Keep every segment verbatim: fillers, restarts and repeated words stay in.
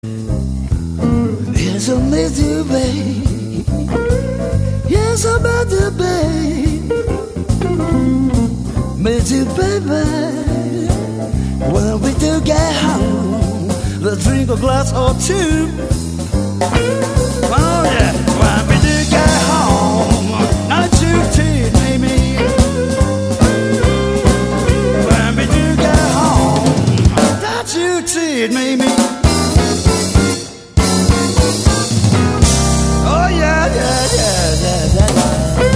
Yes, I miss you, babe. Yes, I miss you, babe. Miss you, baby. When we do get home, let's drink a glass or two. Oh yeah, when we do get home, not you too, baby. When we do get home, not you too, baby. Oh yeah, yeah, yeah, yeah, yeah, yeah.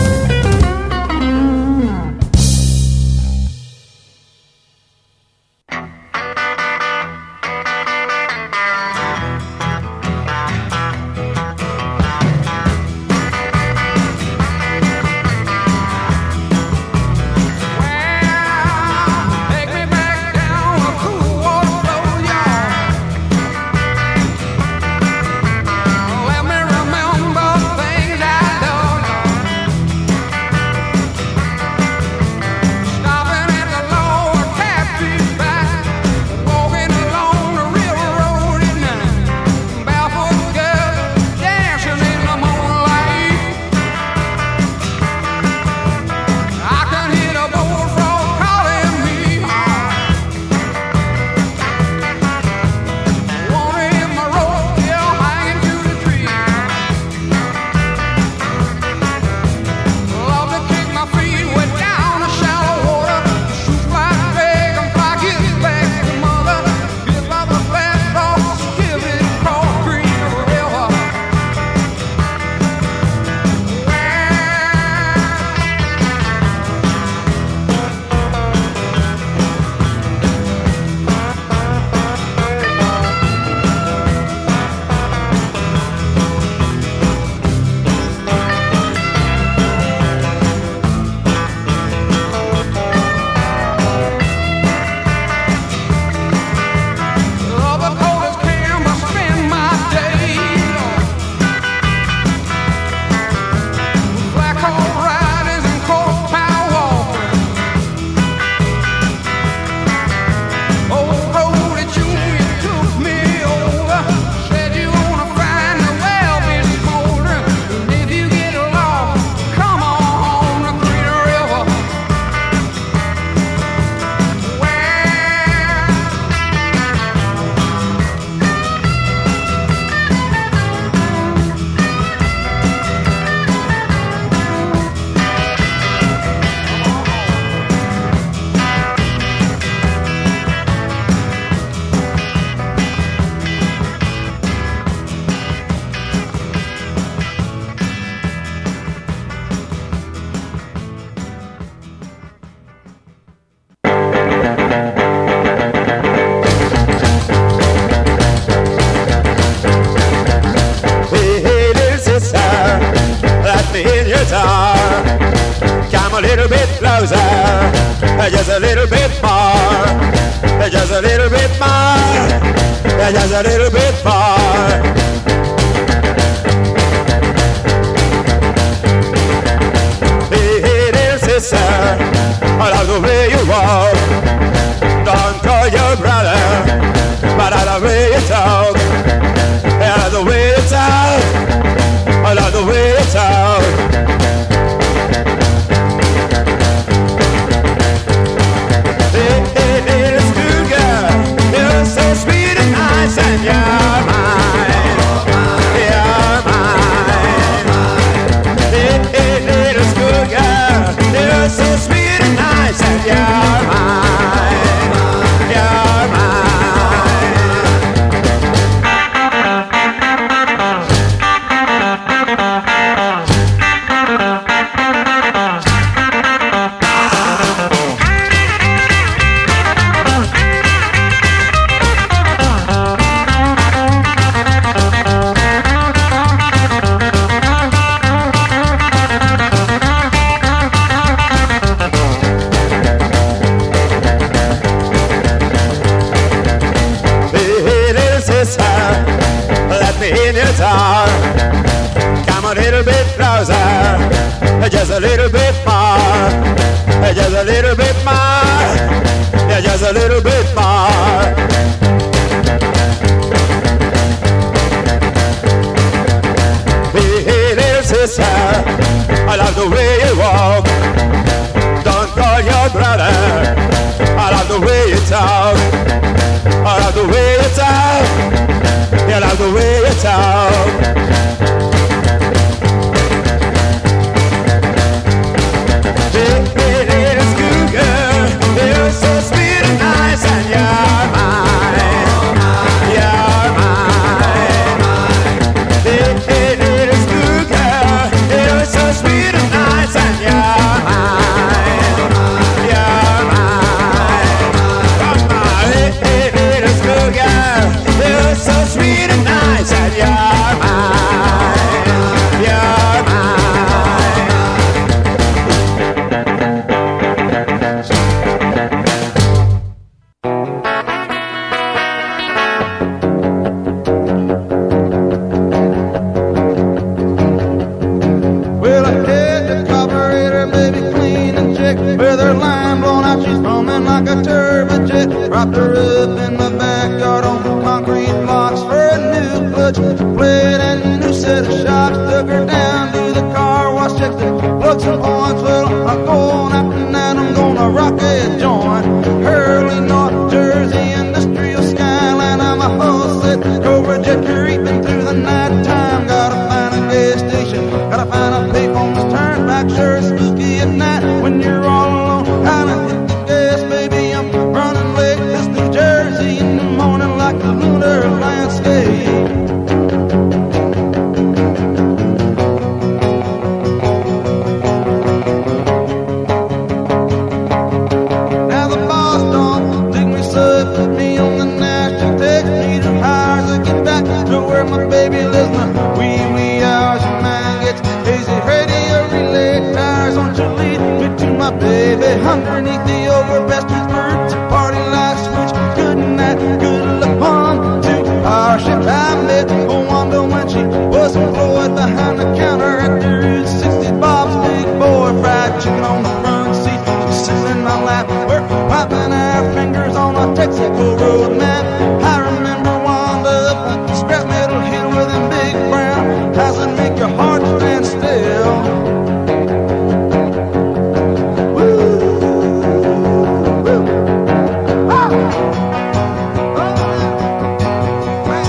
Come a little bit closer, just a little bit more, just a little bit more, just a little bit more. Hey, hey, little sister, I love the way you walk. Don't call your brother, but I love the way you talk. I love the way you talk. I love the way you talk. And you're mine, you're mine. Hey, hey, little schoolgirl, you're so sweet and nice. And you're mine, you're mine. Come a little bit closer, just a little bit more, just a little bit more, just a little bit more. sister. I love the way you walk. Don't call your brother. I love the way you talk. I love the way you talk. I love the way you talk. Hey, hey, little schoolgirl, you're so sweet and nice, and you're mine. You're mine. Hey, hey, little schoolgirl, you're so sweet and nice, and you're mine. You're mine. Come on, hey, hey, little schoolgirl, you're so sweet and nice, and you're mine. You're mine. Well, I had the carburetor, baby, clean and check. With her line blown out, she's foaming like a turbojet. Propped her up in the backyard on concrete blocks for a new clutch plate and a new set of shocks. Took her down to the car wash, checked the plugs and points. Well, I'm going out tonight, I'm gonna rock a joint. Early North Jersey industrial skyline, I'm a whole set Cobra jet creeping through the night time. Gotta find a gas station, gotta find a payphone's turnback. Sure spooky at night when you're all alone. Gotta hit the gas, baby, I'm running late. This New Jersey in the morning like a lunar landscape. Now the boss don't dig me so, put me on the national text me to hire to get back to where my baby lives. My wee wee hours, your mind gets hazy. Radio relay tires, won't you lead me to my baby underneath the overvested birds? A party light switch, good night, good luck on to our ship. I met Wanda when she was employed behind the counter at the Route sixty Bob's Big Boy Fried Chicken on the front seat. She's sitting in my lap, we're wiping our fingers on a Texaco road map. I remember Wanda up on the scrap metal hill with them big brown eyes that make your heart stand still. Woo, woo, ah, oh, man.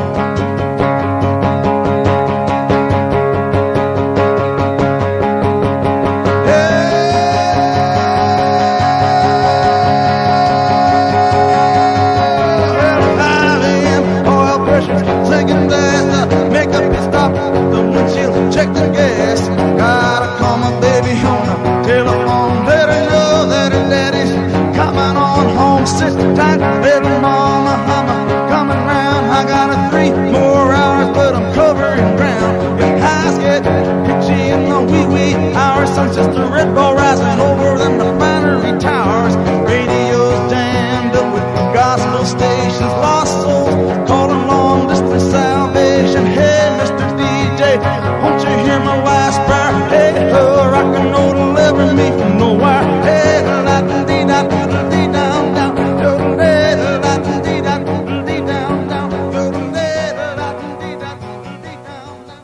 five a.m. oil pressure's sinking fast. The makeup is stopped, the windshield check the gas. Gotta call my baby on the telephone, let her know that her daddy's coming on home. Sit tight, little mama, I'm coming round. I got a three more hours, but I'm covering ground. Your eyes get itchy in the wee wee hours. Sun's just a red ball rising over them refinery towers. Radio's jammed up with gospel stations, lost souls calling long distance salvation. Hey, Mister D J, won't you hear my last prayer? Hey, oh, rock and roll deliver me from nowhere. Hey, la dee da dee down down, yo dee da dee da dee down down, yo dee da dee da dee down down.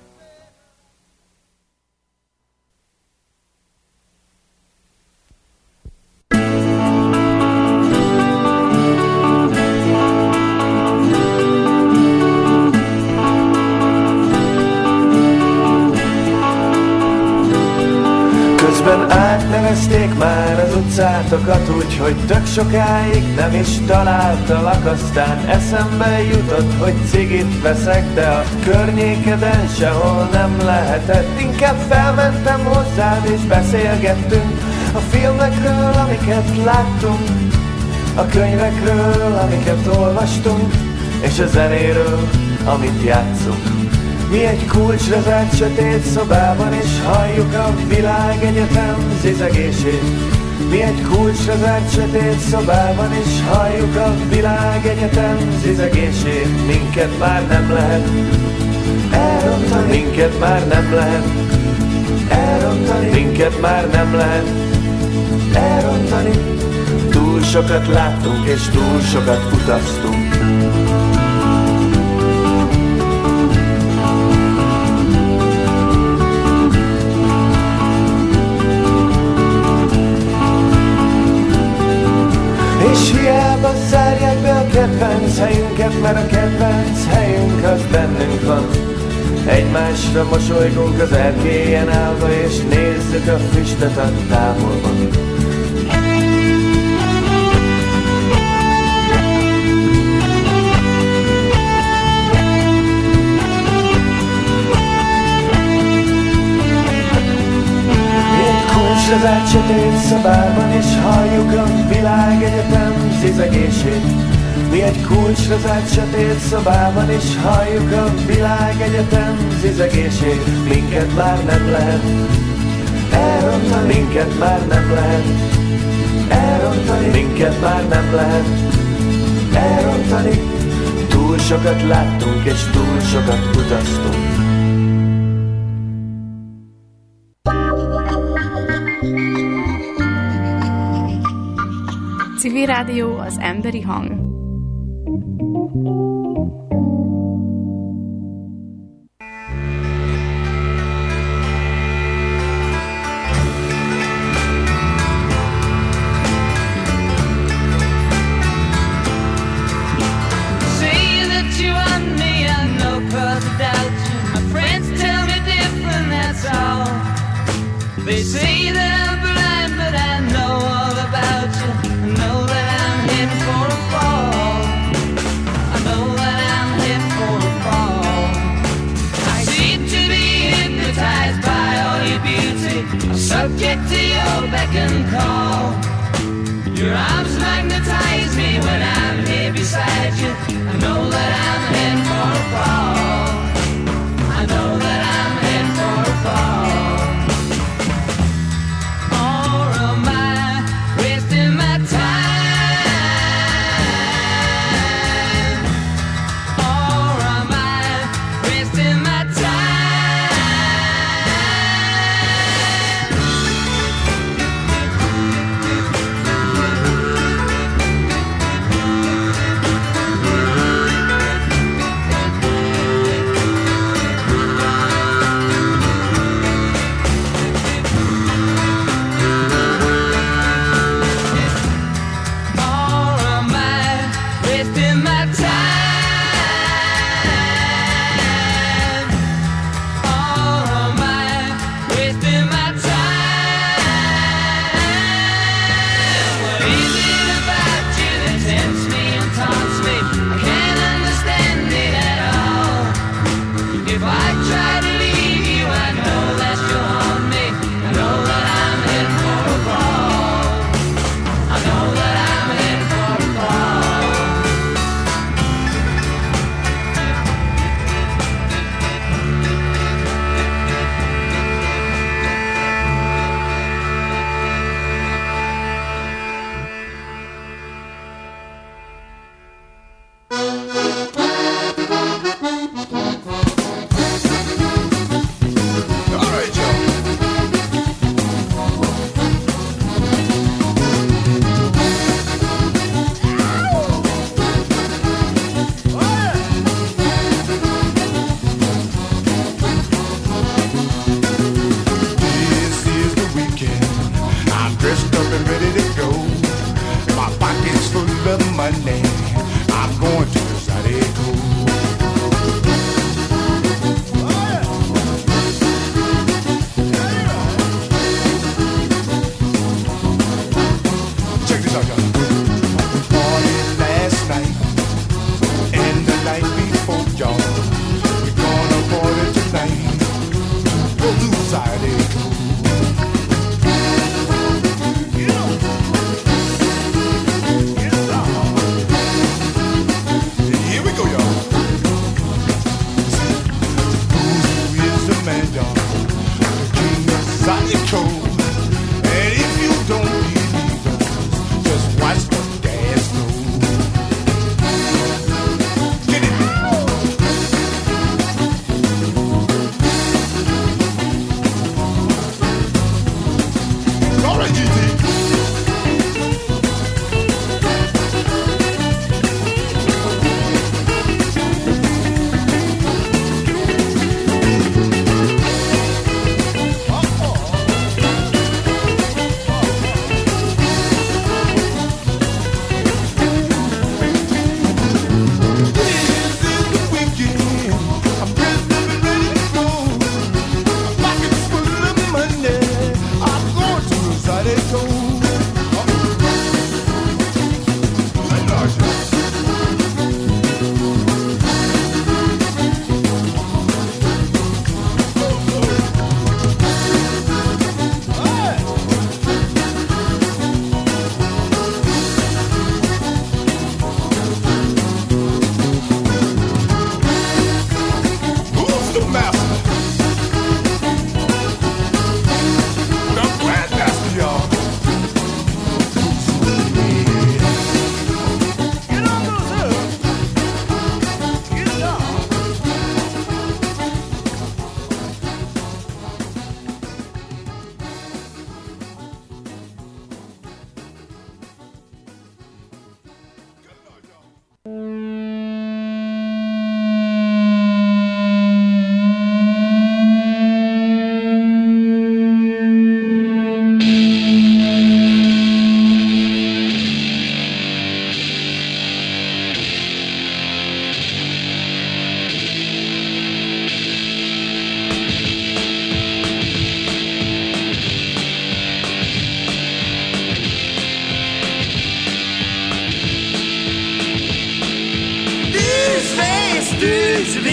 Közben átnevezték már az utcátokat úgy, hogy tök sokáig nem is találtalak. Aztán eszembe jutott, hogy cigit veszek, de a környékeden sehol nem lehetett. Inkább felmentem hozzád és beszélgettünk a filmekről, amiket láttunk, a könyvekről, amiket olvastunk, és a zenéről, amit játszunk. Mi egy kulcsra zárt sötét szobában, és halljuk a világegyetem zizegését. Mi egy kulcsra zárt sötét szobában, és halljuk a világegyetem zizegését. Minket már nem lehet elrontani, minket már nem lehet elrontani, minket már nem lehet elrontani. Túl sokat láttunk, és túl sokat utaztunk. kedvenc helyünk az bennünk van. Egymásra mosolygunk az erkélyen állva, és nézzük a füstöt a távolban. Az egy sötét szobában is halljuk a világegyetem zizegését. Mi egy kulcsra zárt sötét szobában is halljuk a világegyetem zizegését. Minket már nem lehet elrontani, minket már nem lehet elrontani, minket már nem lehet elrontani. Túl sokat láttunk és túl sokat utaztunk. Civil Rádió, az emberi hang. They say that I'm blind, but I know all about you. I know that I'm heading for a fall. I know that I'm heading for a fall. I seem to be hypnotized by all your beauty, subject to your beck and call. Your arms magnetize me when I'm here beside you. I know that I'm heading for a fall. I know that I'm heading for a fall.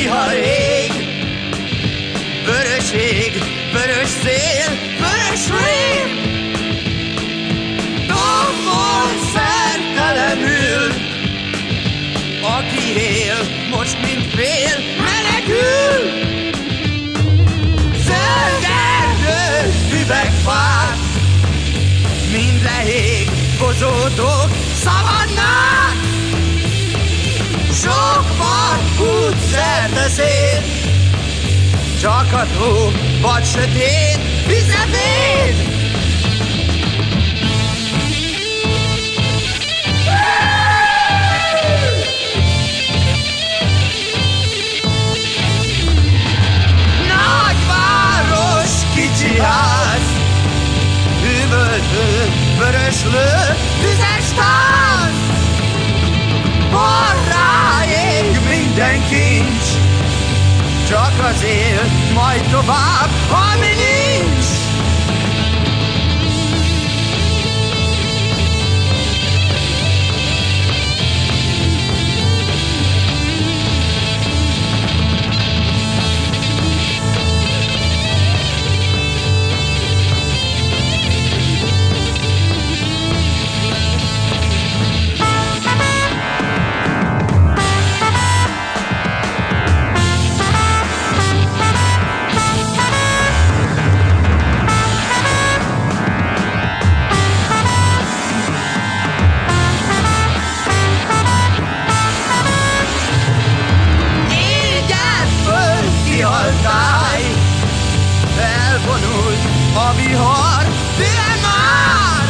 vihar ég, vörös ég, vörös szél, vörös rém. Tombol szertelenül, aki él, most mint fél, menekül. Zölderdő üvegfák, mind lehég, bozótok, szavannák. Sok part út szerte szét, csak a tó, vagy sötét, vizetét. Nagyváros, kicsi ház, üvöltő, vöröslő, tüzes táz. Borrá ég minden kincs, csak az él, majd tovább, ami nincs. Elvonult a vihar, tűne már.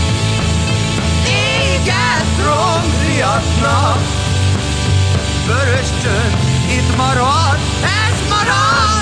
Égett romriadt nap, vörös csönd itt marad, ez marad.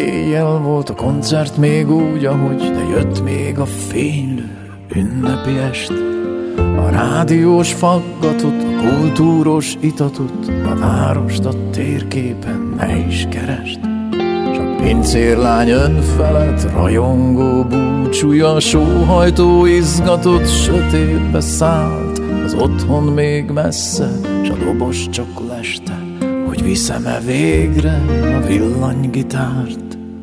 éjjel volt a koncert még úgy, ahogy, de jött még a fénylő ünnepi est. A rádiós faggatot, a kultúros itatot, a várost a térképen ne is keresd. S a pincérlány önfelett rajongó búcsúja, sóhajtó izgatott sötétbe szállt. Az otthon még messze, s a dobos csak leste, hogy viszem-e végre a villanygitárt.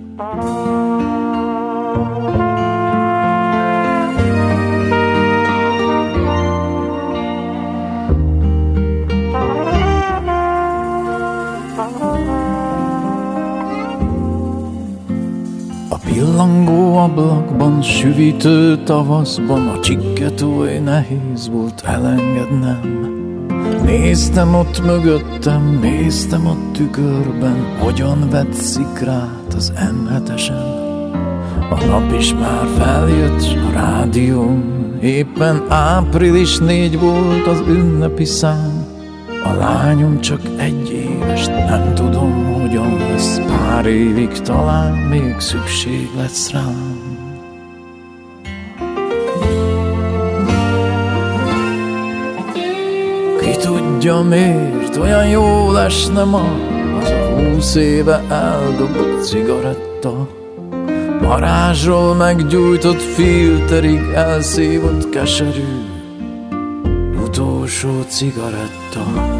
Pillangó ablakban, süvítő tavaszban, a csikket oly nehéz volt elengednem. Néztem ott mögöttem, néztem a tükörben, hogyan vett szikrát az em hetesen. A nap is már feljött, s a rádión éppen április négy volt az ünnepi szám. A lányom csak egy éves, nem tudom, hogyan lesz, pár évig talán még szükség lesz rám. Ki tudja miért olyan jó lesne ma az a húsz éve eldobott cigaretta, varázsról meggyújtott filterig elszívott keserű utolsó cigaretta.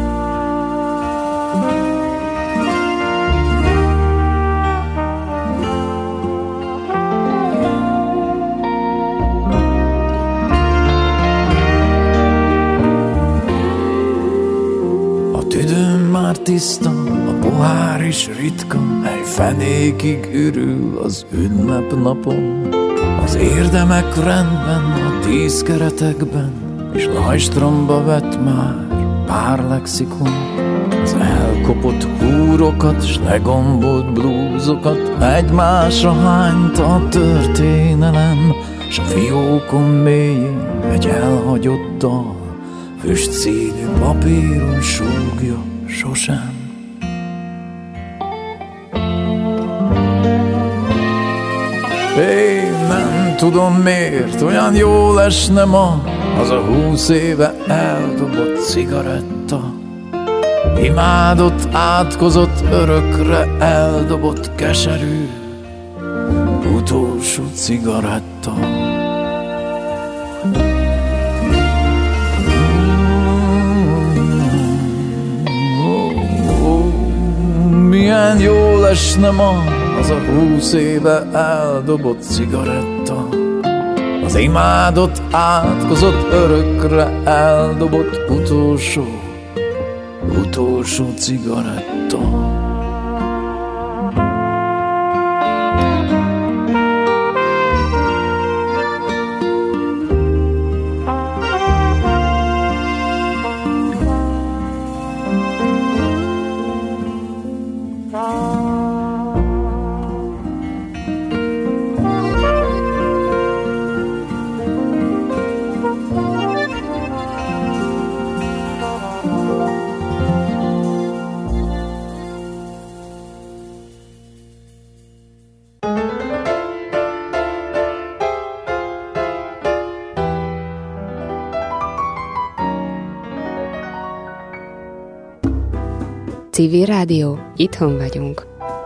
A tüdőm már tiszta, a pohár is ritka, mely fenékig ürül az ünnepnapon. Az érdemek rendben, a tíz keretekben, és lajstromba vett már pár lexikon. Az elkopott húrokat, s legombolt blúzokat egymásra hányta a történelem, s a fiókon mélyén egy elhagyott dal füstszínű papíron súgja sosem. Én nem tudom miért olyan jó lesne ma az a húsz éve eldobott cigaretta, imádott, átkozott, örökre eldobott keserű utolsó cigaretta. Milyen jó lesne ma az a húsz éve eldobott cigaretta, az imádott, átkozott, örökre eldobott utolsó, utolsó cigaretta. Civil Rádió, itthon vagyunk.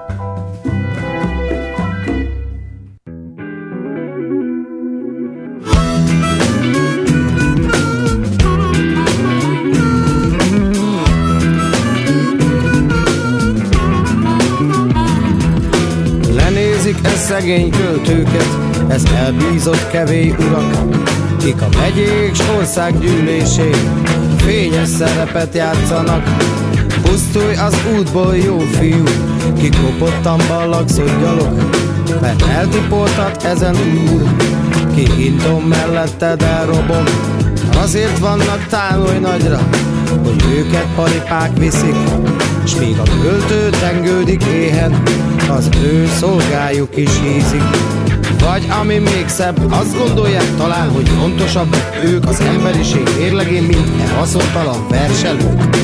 Lenézik e szegény költőket, ez elbízott kevély urak, kik a megyék s országgyűlésén fényes szerepet játszanak. Pusztulj az útból, jó fiú, kik kopottan ballagzott gyalog, mert eltipoltat ezen úr, ki hintom melletted elrobog. Azért vannak tán oly nagyra, hogy őket paripák viszik, s míg a költő tengődik éhen, az ő szolgájuk is hízik. Vagy ami még szebb, azt gondolják talán, hogy fontosabb ők az emberiség mérlegén, mint e haszontalan verselők.